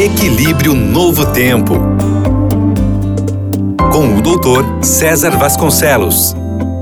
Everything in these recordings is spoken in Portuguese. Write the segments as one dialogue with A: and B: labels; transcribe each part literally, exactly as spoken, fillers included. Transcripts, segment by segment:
A: Equilíbrio Novo Tempo, com o doutor César Vasconcelos.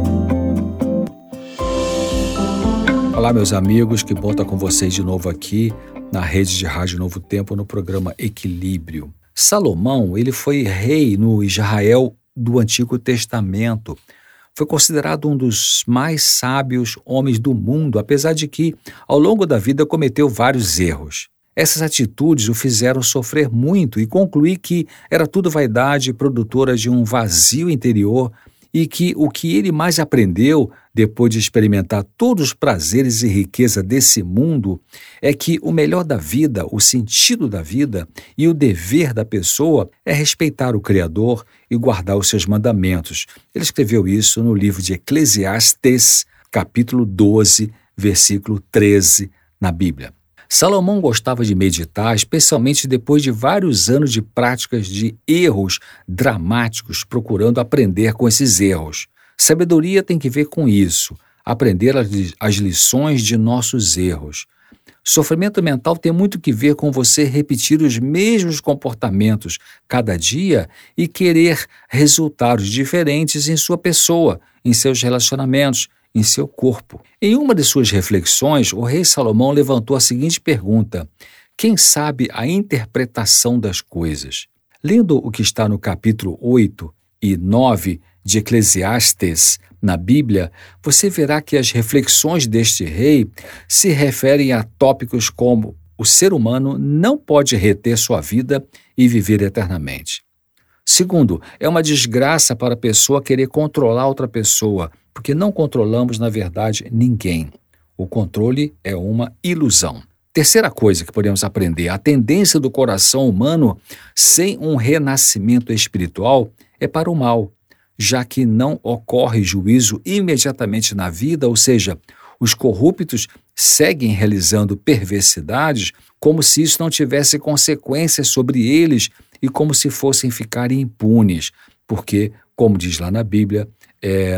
B: Olá, meus amigos, que bom estar com vocês de novo aqui na rede de Rádio Novo Tempo, no programa Equilíbrio. Salomão, ele foi rei no Israel do Antigo Testamento. Foi considerado um dos mais sábios homens do mundo, apesar de que, ao longo da vida, cometeu vários erros. Essas atitudes o fizeram sofrer muito e concluir que era tudo vaidade produtora de um vazio interior e que o que ele mais aprendeu, depois de experimentar todos os prazeres e riqueza desse mundo, é que o melhor da vida, o sentido da vida e o dever da pessoa é respeitar o Criador e guardar os seus mandamentos. Ele escreveu isso no livro de Eclesiastes, capítulo doze, versículo treze, na Bíblia. Salomão gostava de meditar, especialmente depois de vários anos de práticas de erros dramáticos, procurando aprender com esses erros. Sabedoria tem que ver com isso, aprender as lições de nossos erros. Sofrimento mental tem muito que ver com você repetir os mesmos comportamentos cada dia e querer resultados diferentes em sua pessoa, em seus relacionamentos, em seu corpo. Em uma de suas reflexões, o rei Salomão levantou a seguinte pergunta: quem sabe a interpretação das coisas? Lendo o que está no capítulo oito e nove de Eclesiastes, na Bíblia, você verá que as reflexões deste rei se referem a tópicos como o ser humano não pode reter sua vida e viver eternamente. Segundo, é uma desgraça para a pessoa querer controlar outra pessoa, porque não controlamos, na verdade, ninguém. O controle é uma ilusão. Terceira coisa que podemos aprender: a tendência do coração humano sem um renascimento espiritual é para o mal, já que não ocorre juízo imediatamente na vida, ou seja, os corruptos seguem realizando perversidades como se isso não tivesse consequências sobre eles e como se fossem ficar impunes, porque, como diz lá na Bíblia, é,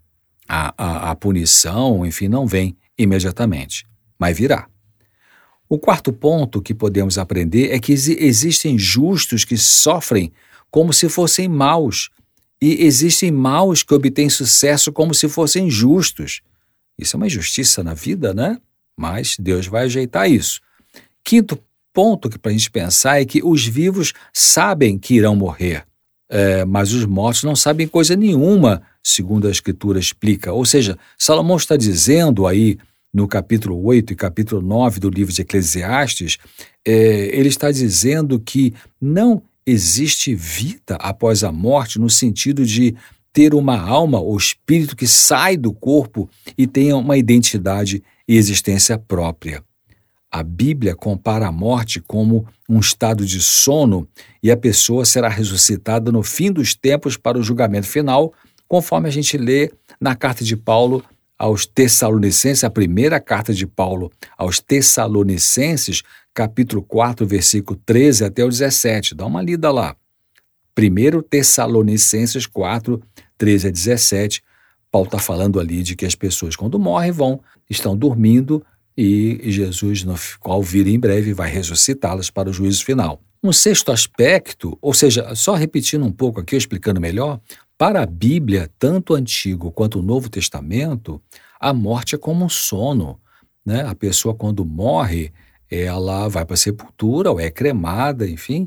B: a, a, a punição, enfim, não vem imediatamente, mas virá. O quarto ponto que podemos aprender é que existem justos que sofrem como se fossem maus, e existem maus que obtêm sucesso como se fossem justos. Isso é uma injustiça na vida, né? Mas Deus vai ajeitar isso. Quinto ponto que para a gente pensar é que os vivos sabem que irão morrer, é, mas os mortos não sabem coisa nenhuma, segundo a Escritura explica. Ou seja, Salomão está dizendo aí no capítulo oito e capítulo nove do livro de Eclesiastes, é, ele está dizendo que não existe vida após a morte no sentido de ter uma alma ou espírito que sai do corpo e tenha uma identidade e existência própria. A Bíblia compara a morte como um estado de sono e a pessoa será ressuscitada no fim dos tempos para o julgamento final, conforme a gente lê na carta de Paulo aos Tessalonicenses, a primeira carta de Paulo aos Tessalonicenses, capítulo quatro, versículo treze até o dezessete. Dá uma lida lá. primeiro Tessalonicenses quatro, treze a dezessete. Paulo está falando ali de que as pessoas, quando morrem, vão, estão dormindo e Jesus, no, ao vir em breve, vai ressuscitá-las para o juízo final. Um sexto aspecto, ou seja, só repetindo um pouco aqui, explicando melhor, para a Bíblia, tanto o Antigo quanto o Novo Testamento, a morte é como um sono, né? A pessoa, quando morre, ela vai para a sepultura ou é cremada, enfim,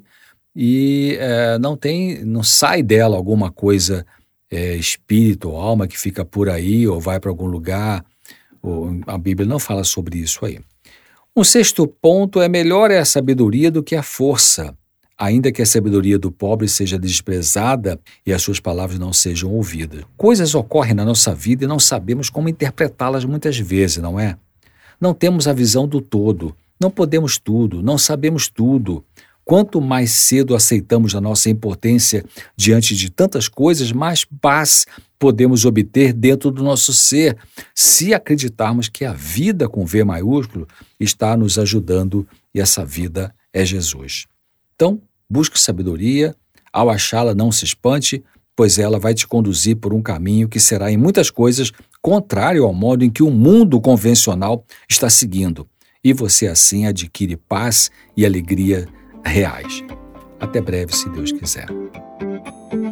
B: e é, não tem, não sai dela alguma coisa, é, espírito ou alma que fica por aí ou vai para algum lugar. Ou, a Bíblia não fala sobre isso aí. Um sexto ponto é: melhor é a sabedoria do que a força, ainda que a sabedoria do pobre seja desprezada e as suas palavras não sejam ouvidas. Coisas ocorrem na nossa vida e não sabemos como interpretá-las muitas vezes, não é? Não temos a visão do todo, não podemos tudo, não sabemos tudo. Quanto mais cedo aceitamos a nossa impotência diante de tantas coisas, mais paz podemos obter dentro do nosso ser, se acreditarmos que a vida com V maiúsculo está nos ajudando e essa vida é Jesus. Então, busque sabedoria, ao achá-la não se espante, pois ela vai te conduzir por um caminho que será em muitas coisas contrário ao modo em que o mundo convencional está seguindo. E você assim adquire paz e alegria reais. Até breve, se Deus quiser.